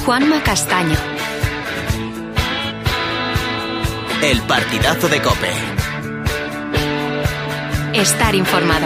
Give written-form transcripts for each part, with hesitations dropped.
Juanma Castaño. El partidazo de COPE. Estar informado.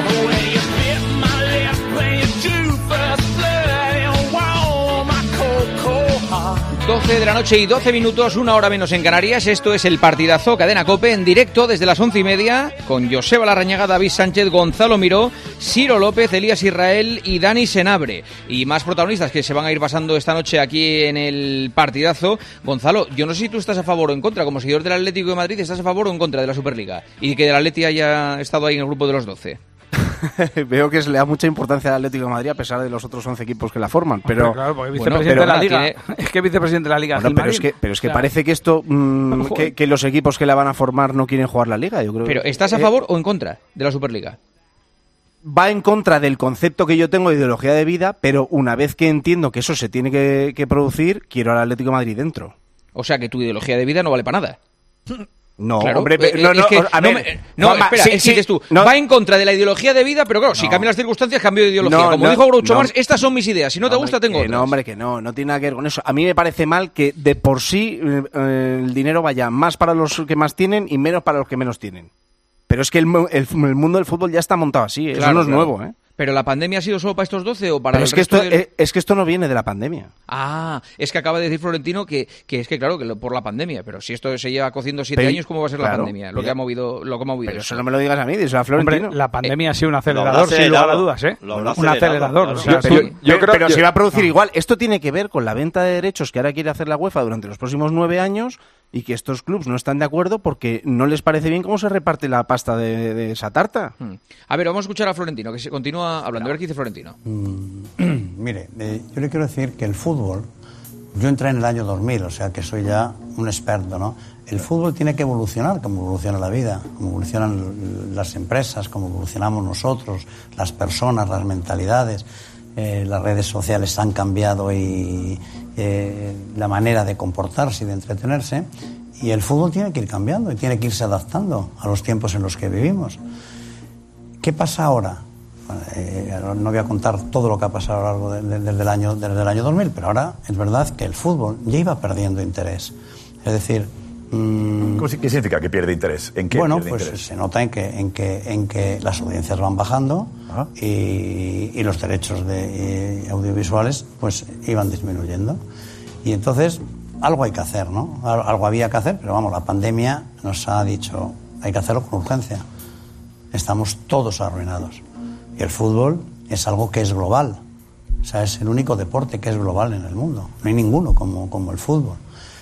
12 de la noche y 12 minutos, una hora menos en Canarias. Esto es el partidazo Cadena COPE en directo desde las 11:30 con Joseba Larrañaga, David Sánchez, Gonzalo Miró, Ciro López, Elías Israel y Dani Senabre. Y más protagonistas que se van a ir pasando esta noche aquí en el partidazo. Gonzalo, yo no sé si tú estás a favor o en contra, como seguidor del Atlético de Madrid, ¿estás a favor o en contra de la Superliga? Y que el Atleti haya estado ahí en el grupo de los 12. Veo que le da mucha importancia al Atlético de Madrid a pesar de los otros 11 equipos que la forman, pero claro, porque vicepresidente de la Liga. Es que vicepresidente de la Liga. Bueno, pero es que parece que esto que los equipos que la van a formar no quieren jugar la Liga, yo creo. Pero ¿estás a favor o en contra de la Superliga? Va en contra del concepto que yo tengo de ideología de vida, pero una vez que entiendo que eso se tiene que producir, quiero al Atlético de Madrid dentro. O sea que tu ideología de vida no vale para nada. No, claro, hombre, dices tú, va en contra de la ideología de vida, pero claro, si cambian las circunstancias, cambio de ideología. Como dijo Groucho Marx, estas son mis ideas, si no te gusta, tengo otras. No, hombre, que no tiene nada que ver con eso. A mí me parece mal que de por sí el dinero vaya más para los que más tienen y menos para los que menos tienen. Pero es que el mundo del fútbol ya está montado así, eso no es nuevo, ¿eh? ¿Pero la pandemia ha sido solo para estos 12 o para Pero el resto es que esto no viene de la pandemia. Ah, es que acaba de decir Florentino que es que claro, que por la pandemia, pero si esto se lleva cociendo 7 años, ¿cómo va a ser la pandemia? Lo que ha movido Pero eso no me lo digas a mí, díselo a Florentino. Hombre, la pandemia ha sido un acelerador, sin lugar a dudas, ¿eh? Un acelerador. O sea, pero se va a producir igual. Esto tiene que ver con la venta de derechos que ahora quiere hacer la UEFA durante los próximos 9 años y que estos clubs no están de acuerdo porque no les parece bien cómo se reparte la pasta de esa tarta. A ver, vamos a escuchar a Florentino, que se continúa hablando. A ver qué dice Florentino. Mire, yo le quiero decir que el fútbol, yo entré en el año 2000, o sea que soy ya un experto, ¿no? El fútbol tiene que evolucionar como evoluciona la vida, como evolucionan las empresas, como evolucionamos nosotros, las personas, las mentalidades. Las redes sociales han cambiado y la manera de comportarse y de entretenerse, y el fútbol tiene que ir cambiando y tiene que irse adaptando a los tiempos en los que vivimos. ¿Qué pasa ahora? No voy a contar todo lo que ha pasado a lo largo desde el año 2000, pero ahora es verdad que el fútbol ya iba perdiendo interés. Es decir, ¿qué significa que pierde interés? ¿En qué? Bueno, pues interés? Se nota en que las audiencias van bajando y los derechos audiovisuales pues iban disminuyendo. Y entonces algo hay que hacer, ¿no? Algo había que hacer, pero vamos, la pandemia nos ha dicho hay que hacerlo con urgencia. Estamos todos arruinados. Y el fútbol es algo que es global. O sea, es el único deporte que es global en el mundo. No hay ninguno como el fútbol.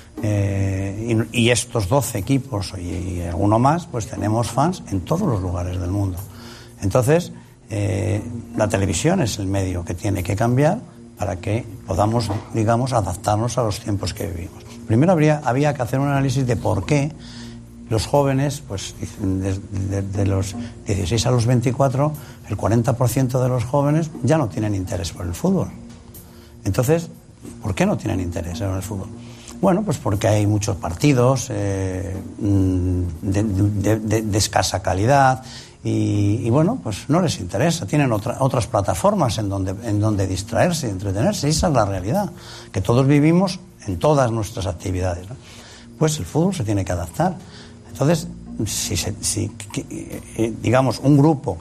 Y estos 12 equipos y alguno más, pues tenemos fans en todos los lugares del mundo. Entonces, la televisión es el medio que tiene que cambiar para que podamos, digamos, adaptarnos a los tiempos que vivimos. Primero había que hacer un análisis de por qué los jóvenes, pues de los 16 a los 24, el 40% de los jóvenes ya no tienen interés por el fútbol. Entonces, ¿por qué no tienen interés en el fútbol? Bueno, pues porque hay muchos partidos de escasa calidad y bueno, pues no les interesa. Tienen otras plataformas en donde distraerse y entretenerse. Esa es la realidad que todos vivimos en todas nuestras actividades, ¿no? Pues el fútbol se tiene que adaptar. Entonces, si digamos, un grupo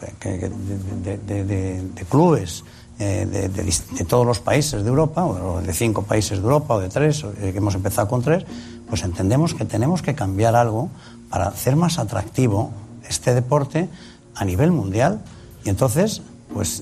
de clubes de todos los países de Europa, o de 5 países de Europa, o de 3, que hemos empezado con 3, pues entendemos que tenemos que cambiar algo para hacer más atractivo este deporte a nivel mundial. Y entonces, pues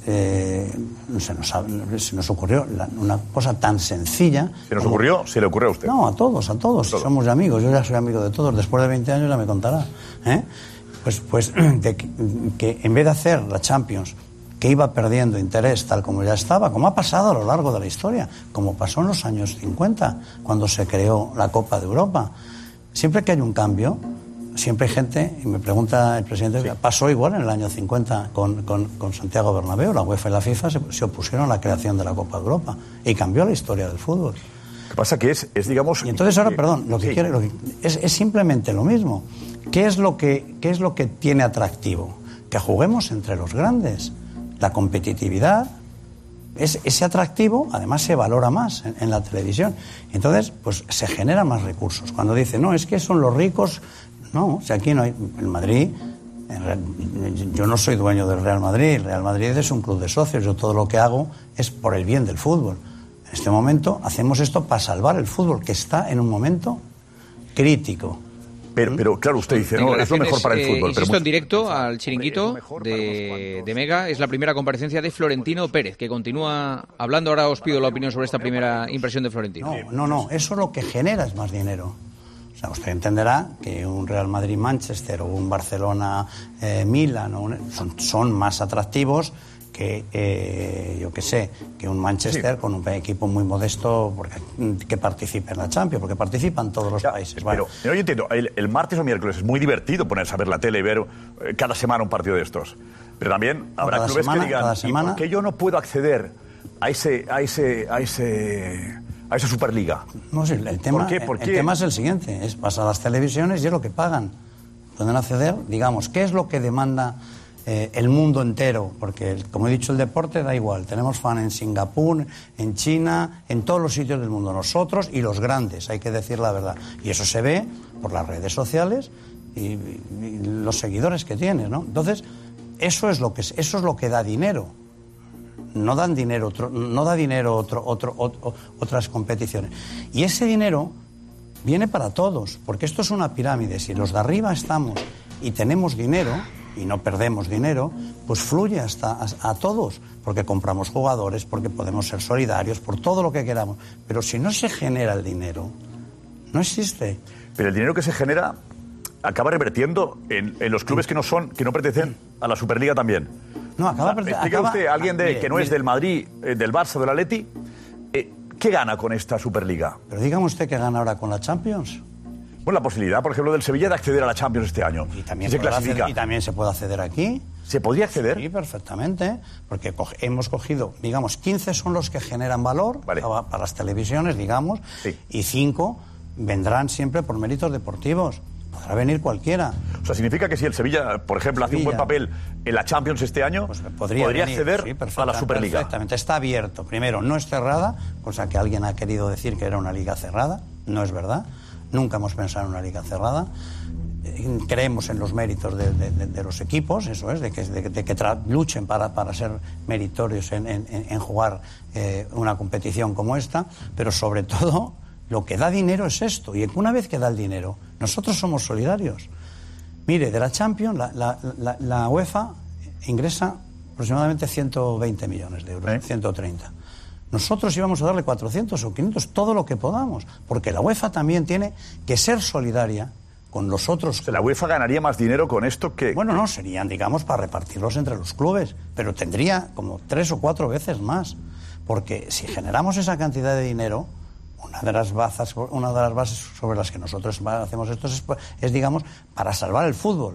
se nos ocurrió una cosa tan sencilla. ¿Se nos ocurrió? ¿Se le ocurrió a usted? No, a todos. Somos amigos. Yo ya soy amigo de todos. Después de 20 años ya me contará. Pues que en vez de hacer la Champions, que iba perdiendo interés tal como ya estaba, como ha pasado a lo largo de la historia, como pasó en los años 50, cuando se creó la Copa de Europa. Siempre que hay un cambio, siempre hay gente, y me pregunta el presidente, pasó igual en el año 50 con Santiago Bernabéu. La UEFA y la FIFA se opusieron a la creación de la Copa de Europa y cambió la historia del fútbol. Lo que pasa que es digamos... Y entonces ahora, perdón, es simplemente lo mismo. ¿Qué es lo que tiene atractivo? Que juguemos entre los grandes. La competitividad, ese atractivo además se valora más en la televisión. Entonces, pues se generan más recursos. Cuando dicen, no, es que son los ricos. No, si aquí no hay. En Madrid, yo no soy dueño del Real Madrid. El Real Madrid es un club de socios. Yo todo lo que hago es por el bien del fútbol. En este momento hacemos esto para salvar el fútbol, que está en un momento crítico. Pero claro, usted dice, no, es lo mejor para el fútbol. Insisto, en directo al chiringuito de Mega, es la primera comparecencia de Florentino Pérez, que continúa hablando. Ahora os pido la opinión sobre esta primera impresión de Florentino. No, eso lo que genera es más dinero. O sea, usted entenderá que un Real Madrid-Manchester o un Barcelona-Milan son más atractivos que, yo qué sé, que un Manchester con un equipo muy modesto que participe en la Champions, porque participan todos los países. Pero yo entiendo, el martes o miércoles es muy divertido ponerse a ver la tele y ver cada semana un partido de estos. Pero también habrá clubes que digan, ¿y por qué yo no puedo acceder a esa Superliga? No, sí, el tema es el siguiente, vas a las televisiones y es lo que pagan. Pueden acceder, digamos, ¿qué es lo que demanda el mundo entero? Porque, como he dicho, el deporte da igual. Tenemos fan en Singapur, en China, en todos los sitios del mundo. Nosotros y los grandes, hay que decir la verdad. Y eso se ve por las redes sociales y los seguidores que tienes, ¿no? Entonces, eso es lo que da dinero. No da dinero otras competiciones. Y ese dinero viene para todos, porque esto es una pirámide. Si los de arriba estamos y tenemos dinero y no perdemos dinero, pues fluye hasta a todos, porque compramos jugadores, porque podemos ser solidarios, por todo lo que queramos. Pero si no se genera el dinero, no existe. Pero el dinero que se genera acaba revertiendo en los clubes que no pertenecen a la Superliga también. No, explica usted a alguien que no es del Madrid, del Barça, del Atleti, ¿qué gana con esta Superliga? Pero dígame usted qué gana ahora con la Champions. Bueno, la posibilidad, por ejemplo, del Sevilla de acceder a la Champions este año. Y también se puede acceder aquí. ¿Se podría acceder? Sí, perfectamente, porque hemos cogido, digamos, 15 son los que generan valor para las televisiones, digamos, y 5 vendrán siempre por méritos deportivos. Podrá venir cualquiera. O sea, significa que si el Sevilla, por ejemplo, hace un buen papel en la Champions este año, pues podría acceder a la Superliga. Perfectamente, está abierto. Primero, no es cerrada, cosa que alguien ha querido decir que era una liga cerrada. No es verdad. Nunca hemos pensado en una liga cerrada. Creemos en los méritos de los equipos, eso es, de que luchen para ser meritorios en jugar una competición como esta, pero sobre todo lo que da dinero es esto. Y una vez que da el dinero, nosotros somos solidarios. Mire, de la Champions, la UEFA ingresa aproximadamente 120 millones de euros, 130. Nosotros íbamos a darle 400 o 500, todo lo que podamos, porque la UEFA también tiene que ser solidaria con los otros. ¿La UEFA ganaría más dinero con esto que...? Bueno, no, serían, digamos, para repartirlos entre los clubes, pero tendría como 3 o 4 veces más, porque si generamos esa cantidad de dinero, una de las bases sobre las que nosotros hacemos esto es digamos, para salvar el fútbol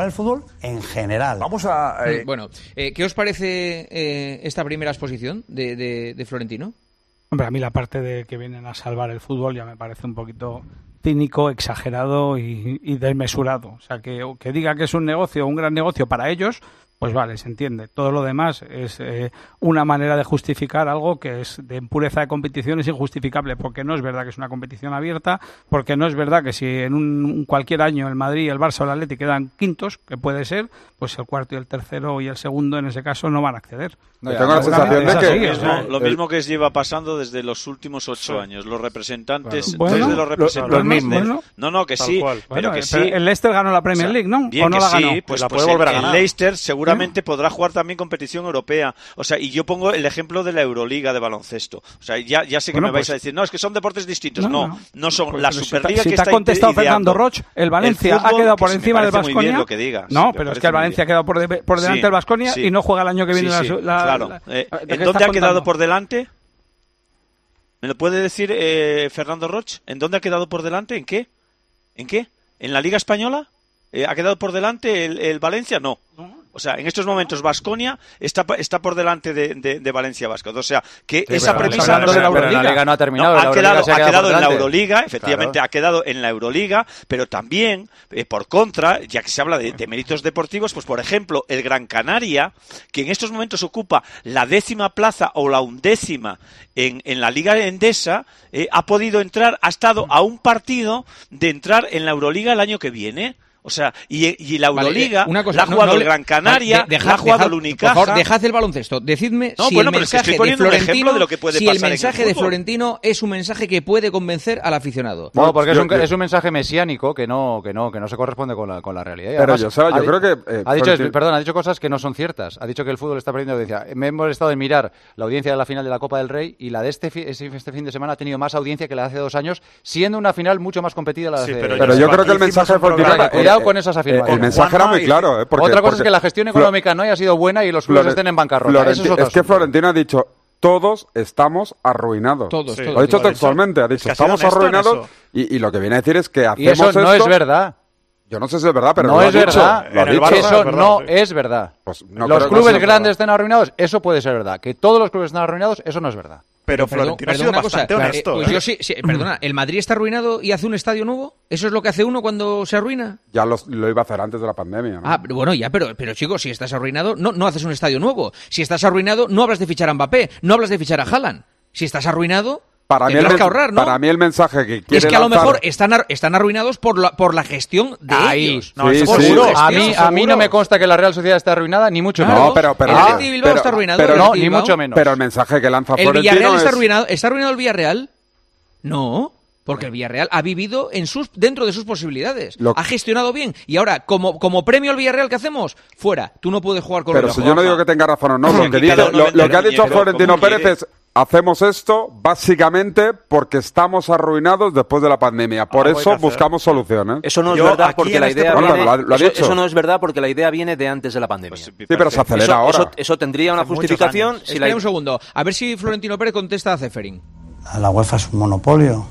en general. Vamos a... Bueno, ¿qué os parece esta primera exposición de Florentino? Hombre, a mí la parte de que vienen a salvar el fútbol ya me parece un poquito cínico, exagerado y desmesurado. O sea, que diga que es un negocio, un gran negocio para ellos, pues vale, se entiende. Todo lo demás es una manera de justificar algo que es de pureza de competición, es injustificable, porque no es verdad que es una competición abierta, porque no es verdad que si en cualquier año el Madrid, el Barça o el Atleti quedan quintos, que puede ser, pues el cuarto y el tercero y el segundo en ese caso no van a acceder. No, tengo la sensación de que... Lo mismo que lleva pasando desde los últimos 8 años. Los representantes, bueno, desde los representantes... Los mismos, ¿no? No, que sí, pero que sí. El Leicester ganó la Premier League, ¿no? Bien, ¿O no que la ganó? sí, pues la puede volver a ganar. El Leicester seguramente podrá jugar también competición europea. O sea, y yo pongo el ejemplo de la Euroliga de baloncesto. O sea, ya sé que me vais a decir, no, es que son deportes distintos. No son. La Superliga que está te ha contestado Fernando Roch, el Valencia ha quedado por encima del Baskonia. No, pero es que el Valencia ha quedado por delante del Baskonia y no juega el año que viene claro. ¿En dónde ha quedado por delante? ¿Me lo puede decir Fernando Roch? ¿En dónde ha quedado por delante? ¿En qué? ¿En la Liga Española? ¿Ha quedado por delante el Valencia? No. O sea, en estos momentos Baskonia está por delante de Valencia Basket. O sea, que esa premisa... La Liga no ha terminado. Ha quedado en la Euroliga, efectivamente, ha quedado en la Euroliga, pero también, por contra, ya que se habla de méritos deportivos, pues por ejemplo, el Gran Canaria, que en estos momentos ocupa la 10ª plaza o la 11ª en la Liga Endesa, ha podido entrar, ha estado a un partido de entrar en la Euroliga el año que viene. O sea, y la Euroliga la ha jugado el Gran Canaria, la ha jugado el Unicaja. Por favor, dejad el baloncesto. Decidme si el mensaje de Florentino, el mensaje de Florentino es un mensaje que puede convencer al aficionado. No, porque es un mensaje mesiánico que no se corresponde con la realidad. Pero además, yo creo que... ha dicho cosas que no son ciertas. Ha dicho que el fútbol está perdiendo audiencia. Me he molestado en mirar la audiencia de la final de la Copa del Rey y la de este fin de semana ha tenido más audiencia que la de hace 2 años, siendo una final mucho más competida la de hace... Pero yo creo que el mensaje de Florentino... Con esas afirmaciones. El mensaje era muy claro. Otra cosa es que la gestión económica no haya sido buena y los clubes estén en bancarrota. Es que Florentino ha dicho, todos estamos arruinados. Todos. Lo ha dicho textualmente, ha dicho, estamos arruinados y lo que viene a decir es que hacemos esto... Y eso no es verdad. Yo no sé si es verdad, pero no es verdad. Eso no es verdad. Pues no los clubes grandes estén arruinados, eso puede ser verdad. Que todos los clubes estén arruinados, eso no es verdad. Pero Florentino ha sido bastante honesto. Pues yo sí, perdona, ¿el Madrid está arruinado y hace un estadio nuevo? ¿Eso es lo que hace uno cuando se arruina? Ya lo iba a hacer antes de la pandemia, ¿no? Bueno, ya, pero chicos, si estás arruinado, no haces un estadio nuevo. Si estás arruinado, no hablas de fichar a Mbappé, no hablas de fichar a Haaland. Si estás arruinado... Tendrás que ahorrar, ¿no? Para mí el mensaje que quiere es que a lo mejor están arruinados por la gestión de ellos. No, seguro. A mí no me consta que la Real Sociedad esté arruinada, ni mucho menos. No, pero el Athletic Bilbao está arruinado. No, ni mucho menos. Pero el mensaje que lanza Florentino ¿El Villarreal está arruinado? ¿Está arruinado el Villarreal? No. Porque el Villarreal ha vivido dentro de sus posibilidades. Ha gestionado bien. Y ahora, como premio al Villarreal, ¿qué hacemos? Fuera. Tú no puedes jugar con Pero si yo no digo que tenga razón o no. Lo que ha dicho Florentino Pérez es... Hacemos esto básicamente porque estamos arruinados después de la pandemia. Por eso buscamos soluciones. Eso no es verdad porque la idea viene... Eso no es verdad porque la idea viene de antes de la pandemia. Sí, pero se acelera ahora. Eso tendría una justificación... Espera un segundo. A ver si Florentino Pérez contesta a Ceferín. La UEFA es un monopolio.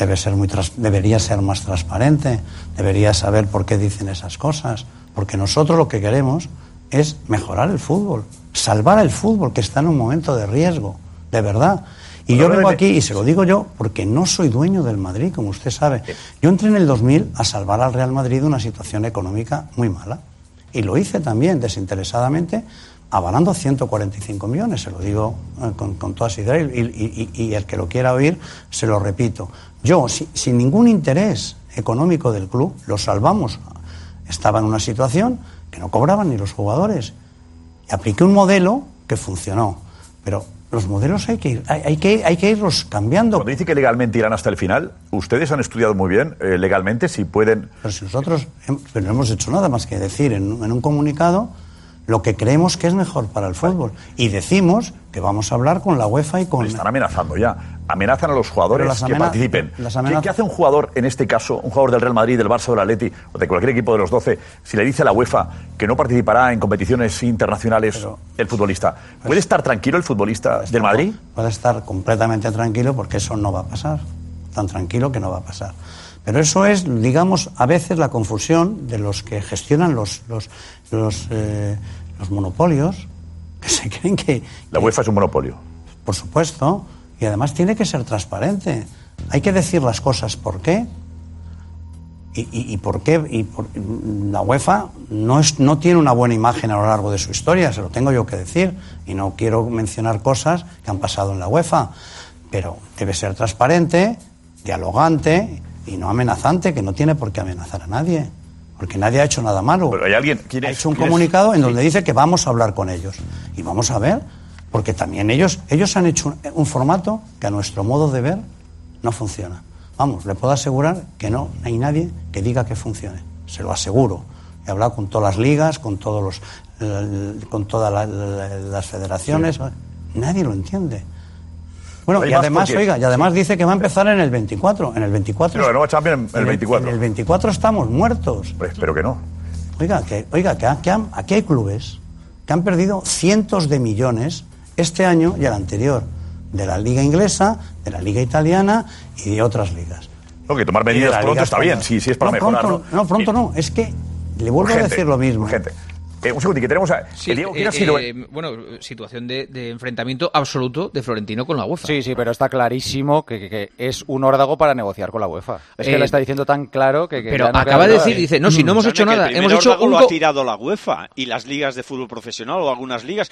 Debería ser más transparente. Debería saber por qué dicen esas cosas. Porque nosotros lo que queremos es mejorar el fútbol. Salvar el fútbol que está en un momento de riesgo. De verdad. Y yo vengo aquí, y se lo digo yo, porque no soy dueño del Madrid, como usted sabe. Yo entré en el 2000 a salvar al Real Madrid de una situación económica muy mala. Y lo hice también, desinteresadamente, avalando 145 millones. Se lo digo con toda sinceridad, y el que lo quiera oír, se lo repito. Yo, sin ningún interés económico del club, lo salvamos. Estaba en una situación que no cobraban ni los jugadores. Y apliqué un modelo que funcionó. Pero... los modelos hay que irlos cambiando. Cuando dice que legalmente irán hasta el final, ustedes han estudiado muy bien legalmente si pueden... Pero si nosotros no hemos hecho nada más que decir en un comunicado lo que creemos que es mejor para el fútbol. Y decimos que vamos a hablar con la UEFA y con... Están amenazando ya. Amenazan a los jugadores que participen. ¿Qué hace un jugador, en este caso, un jugador del Real Madrid, del Barça, del Atleti, o de cualquier equipo de los 12, si le dice a la UEFA que no participará en competiciones internacionales el futbolista? ¿Puede estar tranquilo el futbolista del Madrid? Puede estar completamente tranquilo porque eso no va a pasar. Tan tranquilo que no va a pasar. Pero eso es, digamos, a veces la confusión de los que gestionan los monopolios, que se creen que... La UEFA es un monopolio. Por supuesto, y además tiene que ser transparente. Hay que decir las cosas por qué. Y por qué. La UEFA no tiene una buena imagen a lo largo de su historia, se lo tengo yo que decir, y no quiero mencionar cosas que han pasado en la UEFA, pero debe ser transparente, dialogante y no amenazante, que no tiene por qué amenazar a nadie, porque nadie ha hecho nada malo. Pero hay alguien... Ha hecho un comunicado en donde dice que vamos a hablar con ellos. Y vamos a ver, porque también ellos han hecho un formato que a nuestro modo de ver no funciona. Vamos, le puedo asegurar que no hay nadie que diga que funcione. Se lo aseguro. He hablado con todas las ligas, con todas las federaciones. Sí. Nadie lo entiende. Bueno, y además, dice que va a empezar en el 24. En el 24. No, la nueva Champions en el 24. En el 24 estamos muertos. Pues espero que no. Oiga, que aquí hay clubes que han perdido cientos de millones este año y el anterior, de la Liga Inglesa, de la Liga Italiana y de otras ligas. No, que tomar medidas pronto está bien, si es para mejorar. Pronto no, es que le vuelvo a decir lo mismo. Urgente. Un segundo, que tenemos a... Sí, Diego, ¿quién ha sido? Bueno, situación de enfrentamiento absoluto de Florentino con la UEFA. Sí, pero está clarísimo que es un órdago para negociar con la UEFA. Es que le está diciendo tan claro que pero no acaba de decir, dice, no, si no hemos hecho nada, hemos hecho lo ha tirado la UEFA y las ligas de fútbol profesional o algunas ligas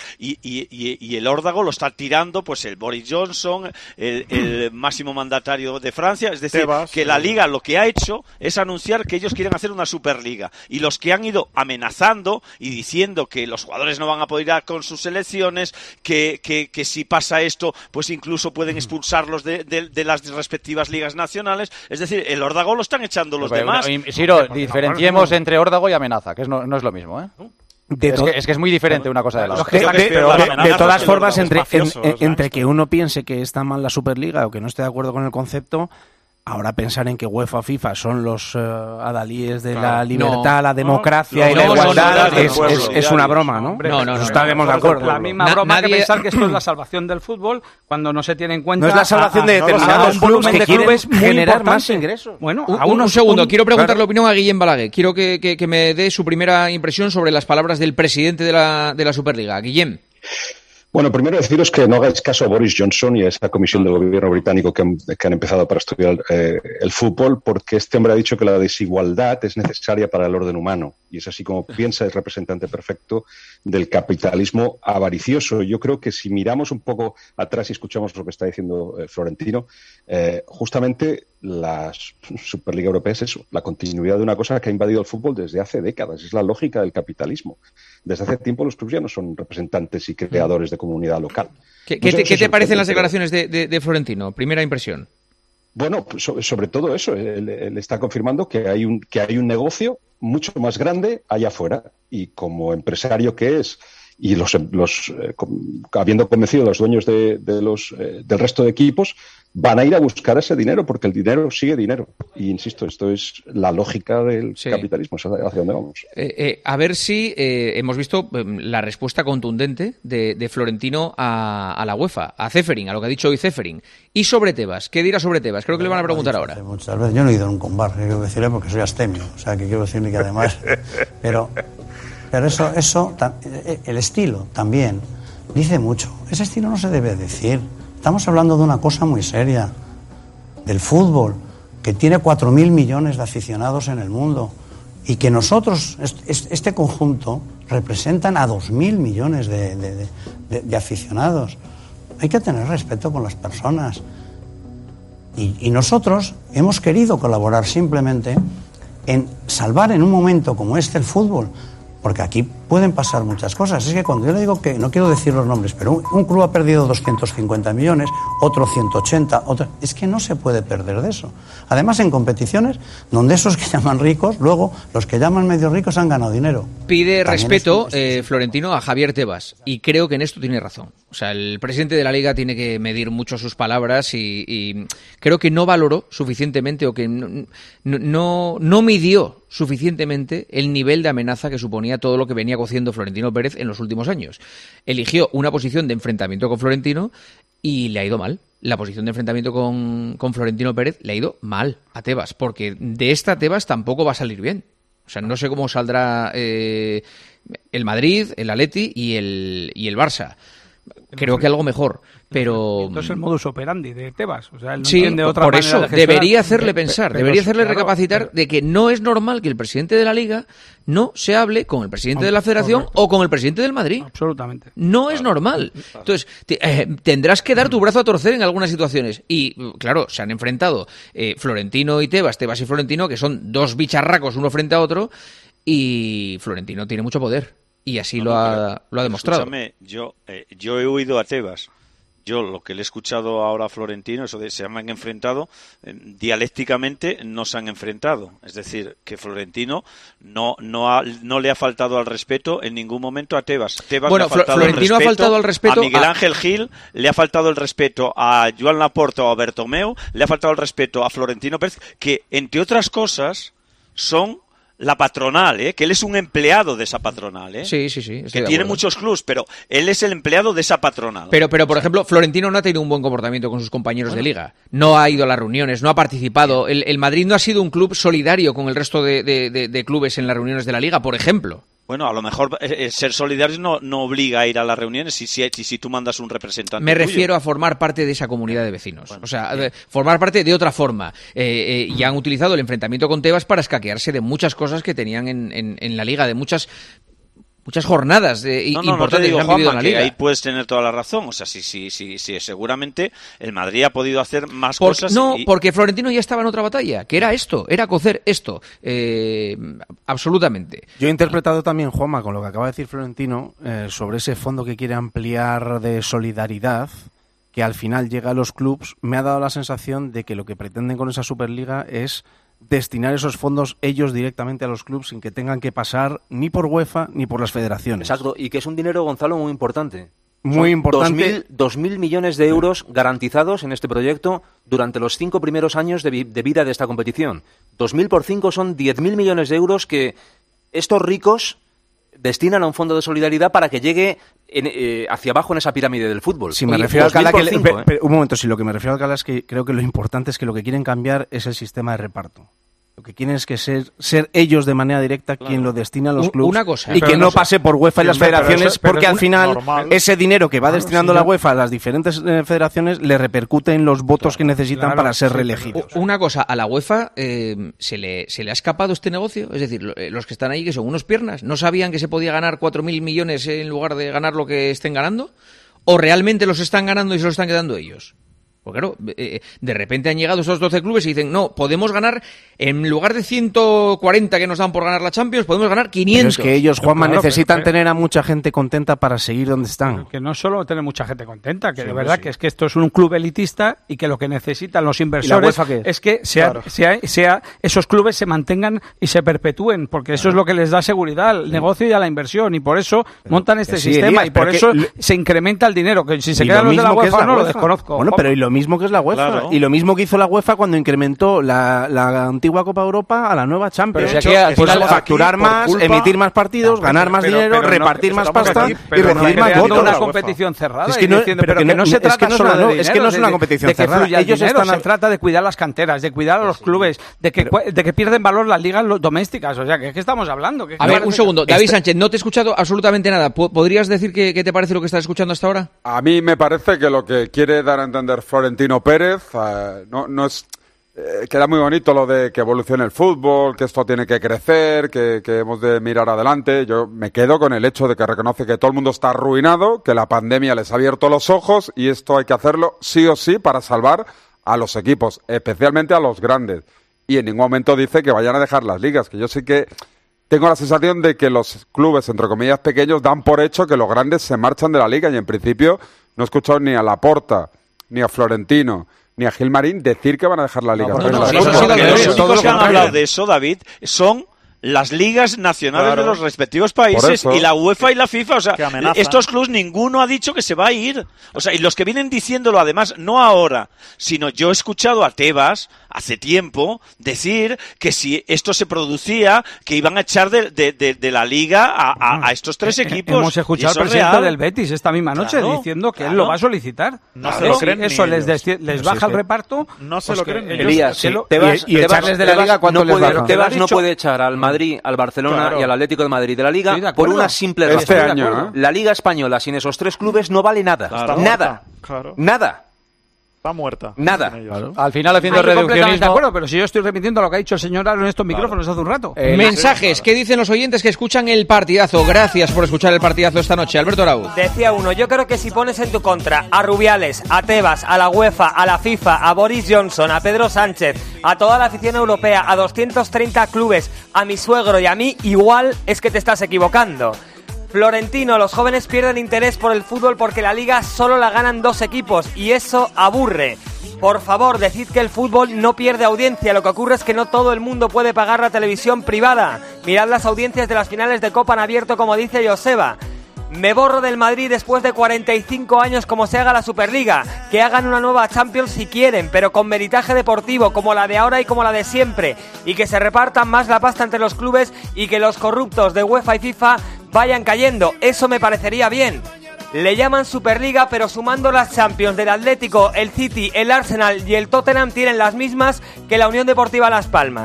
y el órdago lo está tirando pues el Boris Johnson, el máximo mandatario de Francia. Es decir, que la liga lo que ha hecho es anunciar que ellos quieren hacer una Superliga, y los que han ido amenazando y diciendo que los jugadores no van a poder ir con sus selecciones, que si pasa esto pues incluso pueden expulsarlos de las respectivas ligas nacionales. Es decir, el órdago lo están echando los demás. Siro, diferenciemos entre órdago y amenaza, que no es lo mismo, ¿eh? Es que es muy diferente una cosa de la otra. De todas formas, entre que uno piense que está mal la Superliga o que no esté de acuerdo con el concepto, ahora pensar en que UEFA, FIFA son los adalíes de la libertad, la democracia y la igualdad es una broma, ¿no? No, estaremos de acuerdo. La misma broma que pensar que esto es la salvación del fútbol cuando no se tiene en cuenta... No es la salvación de determinados clubes que quieren generar más ingresos. Bueno, un segundo, quiero preguntar la opinión a Guillem Balaguer. Quiero que me dé su primera impresión sobre las palabras del presidente de la Superliga. Guillem. Bueno, primero deciros que no hagáis caso a Boris Johnson y a esa comisión del gobierno británico que han empezado para estudiar el fútbol, porque este hombre ha dicho que la desigualdad es necesaria para el orden humano. Y es así como piensa, es representante perfecto del capitalismo avaricioso. Yo creo que si miramos un poco atrás y escuchamos lo que está diciendo Florentino, justamente la Superliga Europea es eso, la continuidad de una cosa que ha invadido el fútbol desde hace décadas. Es la lógica del capitalismo. Desde hace tiempo los clubes ya no son representantes y creadores de comunidad local. ¿Qué te parecen las declaraciones de Florentino? Primera impresión. Bueno, sobre todo eso. Él está confirmando que hay un negocio mucho más grande allá afuera. Y como empresario que es, y habiendo convencido a los dueños del resto de equipos, van a ir a buscar ese dinero, porque el dinero sigue dinero. Y insisto, esto es la lógica del capitalismo, es hacia dónde vamos. A ver si hemos visto la respuesta contundente de Florentino a la UEFA, a Ceferin, a lo que ha dicho hoy Ceferin. Y sobre Tebas, ¿qué dirá sobre Tebas? Creo que le van a preguntar ahora. Muchas veces yo no he ido nunca a un bar, quiero decirle, porque soy astemio. O sea, que quiero decirle que además... Pero eso, el estilo también dice mucho. Ese estilo no se debe decir. Estamos hablando de una cosa muy seria, del fútbol, que tiene 4.000 millones de aficionados en el mundo y que nosotros, este conjunto, representan a 2.000 millones de aficionados. Hay que tener respeto con las personas. Y nosotros hemos querido colaborar simplemente en salvar en un momento como este el fútbol. Porque aquí pueden pasar muchas cosas. Es que cuando yo le digo que, no quiero decir los nombres, pero un club ha perdido 250 millones, otro 180, es que no se puede perder de eso. Además, en competiciones donde esos que llaman ricos, luego los que llaman medio ricos han ganado dinero. Pide respeto, Florentino, a Javier Tebas, y creo que en esto tiene razón. O sea, el presidente de la Liga tiene que medir mucho sus palabras y creo que no valoró suficientemente o que no midió suficientemente el nivel de amenaza que suponía todo lo que venía cociendo Florentino Pérez en los últimos años. Eligió una posición de enfrentamiento con Florentino y le ha ido mal. La posición de enfrentamiento con Florentino Pérez le ha ido mal a Tebas, porque de esta Tebas tampoco va a salir bien. O sea, no sé cómo saldrá el Madrid, el Atleti y el Barça. Creo que algo mejor, pero... Entonces el modus operandi de Tebas, o sea, él no sí, entiende otra por manera eso de debería hacerle pensar, debería hacerle recapacitar de que no es normal que el presidente de la Liga no se hable con el presidente de la Federación o con el presidente del Madrid. Absolutamente. No es normal. Entonces, tendrás que dar tu brazo a torcer en algunas situaciones. Y, claro, se han enfrentado Florentino y Tebas y Florentino, que son dos bicharracos uno frente a otro, y Florentino tiene mucho poder. Y así lo ha demostrado. Escúchame, yo he oído a Tebas. Yo lo que le he escuchado ahora a Florentino, eso de se han enfrentado, dialécticamente no se han enfrentado. Es decir, que Florentino no le ha faltado al respeto en ningún momento a Tebas. Bueno, Florentino ha faltado al respeto a Miguel Ángel Gil, le ha faltado el respeto a Joan Laporta o a Bertomeu, le ha faltado el respeto a Florentino Pérez, que entre otras cosas son la patronal, que él es un empleado de esa patronal, Sí. Que tiene muchos clubs, pero él es el empleado de esa patronal. Pero por ejemplo, Florentino no ha tenido un buen comportamiento con sus compañeros de liga. No ha ido a las reuniones, no ha participado. El Madrid no ha sido un club solidario con el resto de clubes en las reuniones de la liga, por ejemplo. Bueno, a lo mejor ser solidarios no obliga a ir a las reuniones si tú mandas un representante. Me refiero a formar parte de esa comunidad de vecinos. Bueno, o sea, formar parte de otra forma. Y han utilizado el enfrentamiento con Tebas para escaquearse de muchas cosas que tenían en la Liga, de muchas jornadas importantes que han vivido en la Liga. Ahí puedes tener toda la razón. O sea, sí, seguramente el Madrid ha podido hacer más cosas. No, porque Florentino ya estaba en otra batalla, que era cocer esto. Absolutamente. Yo he interpretado también, Juanma, con lo que acaba de decir Florentino, sobre ese fondo que quiere ampliar de solidaridad, que al final llega a los clubs. Me ha dado la sensación de que lo que pretenden con esa Superliga es destinar esos fondos ellos directamente a los clubes sin que tengan que pasar ni por UEFA ni por las federaciones. Exacto, y que es un dinero, Gonzalo, muy importante. Muy importante. 2.000 millones de euros garantizados en este proyecto durante los 5 primeros años de vida de esta competición. 2.000 por 5 son 10.000 millones de euros que estos ricos destinan a un fondo de solidaridad para que llegue hacia abajo en esa pirámide del fútbol. Si me refiero a Alcalá, un momento, si lo que me refiero a Alcalá es que creo que lo importante es que lo que quieren cambiar es el sistema de reparto. Lo que quieren es que ser ellos de manera directa quien lo destina a los clubes una cosa, y que no pase por UEFA y las federaciones, porque al final ese dinero que va destinando la UEFA a las diferentes federaciones le repercute en los votos que necesitan para ser reelegidos. Una cosa, a la UEFA se le ha escapado este negocio, es decir, los que están ahí, que son unos piernas, ¿no sabían que se podía ganar 4.000 millones en lugar de ganar lo que estén ganando? ¿O realmente los están ganando y se los están quedando ellos? Porque claro, de repente han llegado esos 12 clubes y dicen, no, podemos ganar, en lugar de 140 que nos dan por ganar la Champions, podemos ganar 500. Pero es que ellos, Juanma, necesitan tener a mucha gente contenta para seguir donde están. Que no solo tener mucha gente contenta, que de verdad que es que esto es un club elitista y que lo que necesitan los inversores es que esos clubes se mantengan y se perpetúen, porque eso es lo que les da seguridad al negocio y a la inversión, y por eso montan este sistema, Elías, y por eso se incrementa el dinero, que si se quedan los de la UEFA no lo desconozco. Bueno, pero y lo mismo que es la UEFA, claro. Y lo mismo que hizo la UEFA cuando incrementó la antigua Copa Europa a la nueva Champions. Pero si aquí, al final, facturar más, emitir más partidos, ganar más dinero, repartir más pasta y recibir más votos. Una competición cerrada. Es que no se trata solo de dinero. Es que no es una competición cerrada. Se trata de cuidar las canteras, de cuidar a los clubes, de que pierden valor las ligas domésticas. O sea, ¿qué estamos hablando? A ver, un segundo. David Sánchez, no te he escuchado absolutamente nada. ¿Podrías decir qué te parece lo que estás escuchando hasta ahora? A mí me parece que lo que quiere dar a entender Florentino Pérez no es... queda muy bonito lo de que evolucione el fútbol, que esto tiene que crecer, que hemos de mirar adelante. Yo me quedo con el hecho de que reconoce que todo el mundo está arruinado, que la pandemia les ha abierto los ojos y esto hay que hacerlo sí o sí para salvar a los equipos, especialmente a los grandes. Y en ningún momento dice que vayan a dejar las ligas, que yo sí que tengo la sensación de que los clubes, entre comillas, pequeños, dan por hecho que los grandes se marchan de la liga y en principio no he escuchado ni a Laporta, ni a Florentino, ni a Gilmarín decir que van a dejar la liga. Los únicos que han hablado de eso, David, son las ligas nacionales de los respectivos países y la UEFA y la FIFA. O sea, estos clubes ninguno ha dicho que se va a ir. O sea, y los que vienen diciéndolo, además, no ahora, sino yo he escuchado a Tebas hace tiempo decir que si esto se producía, que iban a echar de la liga a estos tres equipos. Hemos escuchado al presidente del Betis esta misma noche diciendo que él lo va a solicitar. No se lo creen. Eso les baja el reparto. No se lo creen. Elías, y echarles de la liga, ¿cuánto les baja? Tebas no puede echar al Madrid, al Barcelona y al Atlético de Madrid de la Liga por una simple razón. Este año, la Liga Española sin esos tres clubes no vale nada. Nada. Está muerta. Nada. Al final, haciendo reduccionismo... de acuerdo, pero si yo estoy repitiendo lo que ha dicho el señor Aro en estos micrófonos hace un rato. Mensajes, ¿qué dicen los oyentes que escuchan el partidazo? Gracias por escuchar el partidazo esta noche. Alberto Arau. Decía uno, yo creo que si pones en tu contra a Rubiales, a Tebas, a la UEFA, a la FIFA, a Boris Johnson, a Pedro Sánchez, a toda la afición europea, a 230 clubes, a mi suegro y a mí, igual es que te estás equivocando. Florentino, los jóvenes pierden interés por el fútbol porque la liga solo la ganan 2 equipos y eso aburre. Por favor, decid que el fútbol no pierde audiencia, lo que ocurre es que no todo el mundo puede pagar la televisión privada. Mirad las audiencias de las finales de Copa en abierto, como dice Joseba. Me borro del Madrid después de 45 años como se haga la Superliga. Que hagan una nueva Champions si quieren, pero con meritaje deportivo, como la de ahora y como la de siempre. Y que se repartan más la pasta entre los clubes y que los corruptos de UEFA y FIFA vayan cayendo. Eso me parecería bien. Le llaman Superliga, pero sumando las Champions del Atlético, el City, el Arsenal y el Tottenham tienen las mismas que la Unión Deportiva Las Palmas.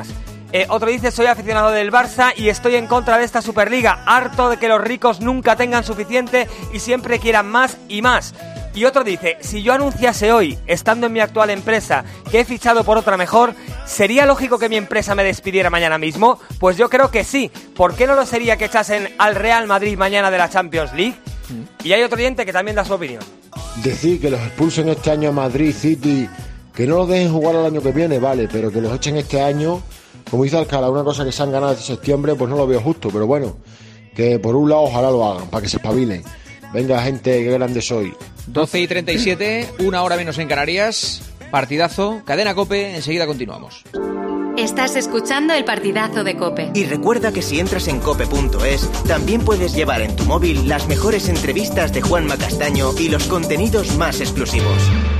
Otro dice, soy aficionado del Barça y estoy en contra de esta Superliga, harto de que los ricos nunca tengan suficiente y siempre quieran más y más. Y otro dice, si yo anunciase hoy, estando en mi actual empresa, que he fichado por otra mejor, ¿sería lógico que mi empresa me despidiera mañana mismo? Pues yo creo que sí. ¿Por qué no lo sería que echasen al Real Madrid mañana de la Champions League? Y hay otro oyente que también da su opinión. Decir que los expulsen este año a Madrid, City, que no los dejen jugar el año que viene, vale, pero que los echen este año, como dice Alcalá, una cosa que se han ganado desde septiembre, pues no lo veo justo, pero bueno, que por un lado ojalá lo hagan, para que se espabilen. Venga, gente, qué grande soy. 12:37, 1 hora menos en Canarias, partidazo, Cadena COPE, enseguida continuamos. Estás escuchando el partidazo de COPE. Y recuerda que si entras en cope.es, también puedes llevar en tu móvil las mejores entrevistas de Juanma Castaño y los contenidos más exclusivos.